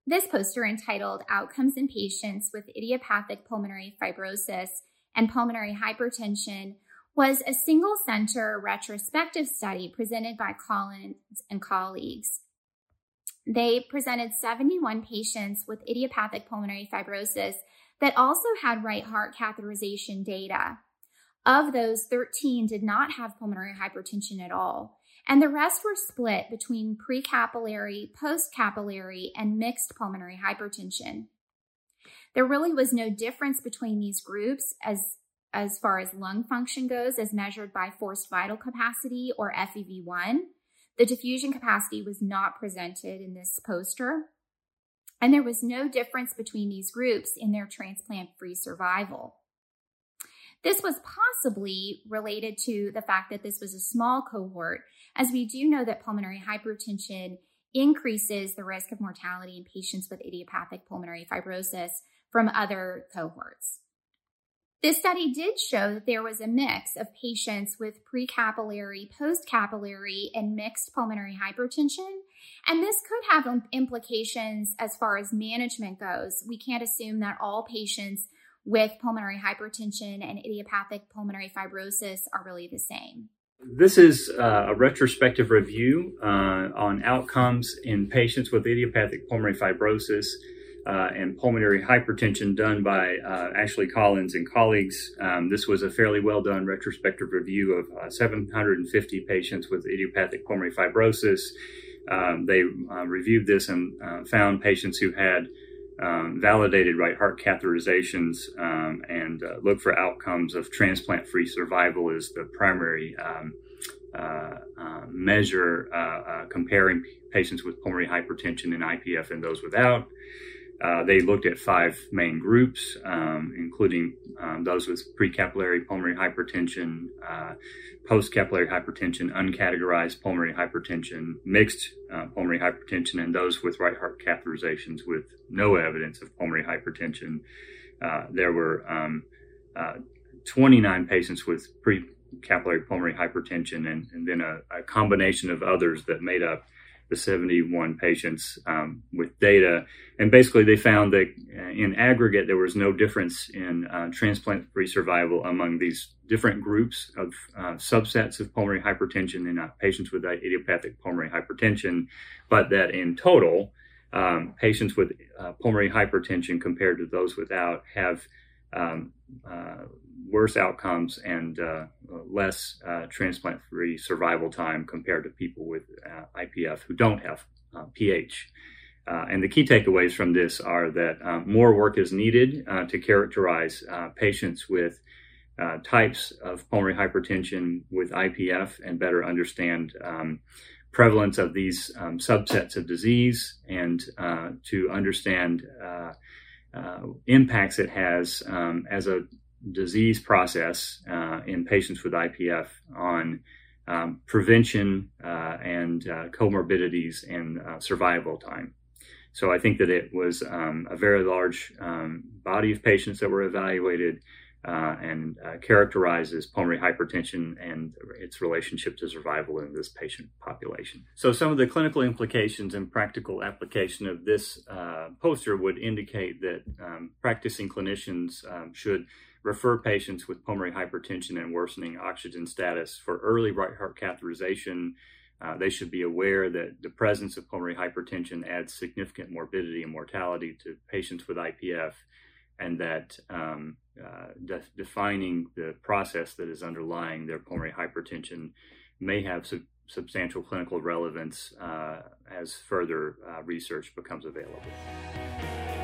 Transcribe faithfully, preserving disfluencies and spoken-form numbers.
This poster, entitled Outcomes in Patients with Idiopathic Pulmonary Fibrosis and Pulmonary Hypertension, was a single-center retrospective study presented by Collins and colleagues. They presented seventy-one patients with idiopathic pulmonary fibrosis that also had right heart catheterization data. Of those, thirteen did not have pulmonary hypertension at all, and the rest were split between precapillary, postcapillary, and mixed pulmonary hypertension. There really was no difference between these groups as, as far as lung function goes, as measured by forced vital capacity, or F E V one. The diffusion capacity was not presented in this poster, and there was no difference between these groups in their transplant-free survival. This was possibly related to the fact that this was a small cohort, as we do know that pulmonary hypertension increases the risk of mortality in patients with idiopathic pulmonary fibrosis from other cohorts. This study did show that there was a mix of patients with precapillary, postcapillary, and mixed pulmonary hypertension, and this could have implications as far as management goes. We can't assume that all patients with pulmonary hypertension and idiopathic pulmonary fibrosis are really the same. This is uh, a retrospective review uh, on outcomes in patients with idiopathic pulmonary fibrosis uh, and pulmonary hypertension, done by uh, Ashley Collins and colleagues. Um, this was a fairly well done retrospective review of uh, seven hundred fifty patients with idiopathic pulmonary fibrosis. Um, they uh, reviewed this and uh, found patients who had Um, validated right heart catheterizations um, and uh, look for outcomes of transplant-free survival as the primary um, uh, uh, measure uh, uh, comparing patients with pulmonary hypertension and I P F and those without. Uh, they looked at five main groups, um, including um, those with precapillary pulmonary hypertension, uh, postcapillary hypertension, uncategorized pulmonary hypertension, mixed uh, pulmonary hypertension, and those with right heart catheterizations with no evidence of pulmonary hypertension. Uh, there were um, uh, twenty-nine patients with precapillary pulmonary hypertension, and, and then a, a combination of others that made up the seventy-one patients um, with data. And basically they found that uh, in aggregate, there was no difference in uh, transplant-free survival among these different groups of uh, subsets of pulmonary hypertension in uh, patients with idiopathic pulmonary hypertension, but that in total, um, patients with uh, pulmonary hypertension compared to those without have um, uh, worse outcomes and uh, less uh, transplant-free survival time compared to people with uh, I P F who don't have uh, P H. Uh, and the key takeaways from this are that uh, more work is needed uh, to characterize uh, patients with uh, types of pulmonary hypertension with I P F and better understand um, prevalence of these um, subsets of disease, and uh, to understand uh, uh, impacts it has um, as a disease process uh, in patients with I P F on um, prevention uh, and uh, comorbidities and uh, survival time. So I think that it was um, a very large um, body of patients that were evaluated uh, and uh, characterizes pulmonary hypertension and its relationship to survival in this patient population. So some of the clinical implications and practical application of this uh, poster would indicate that um, practicing clinicians um, should refer patients with pulmonary hypertension and worsening oxygen status for early right heart catheterization. Uh, they should be aware that the presence of pulmonary hypertension adds significant morbidity and mortality to patients with I P F, and that um, uh, de- defining the process that is underlying their pulmonary hypertension may have su- substantial clinical relevance uh, as further uh, research becomes available.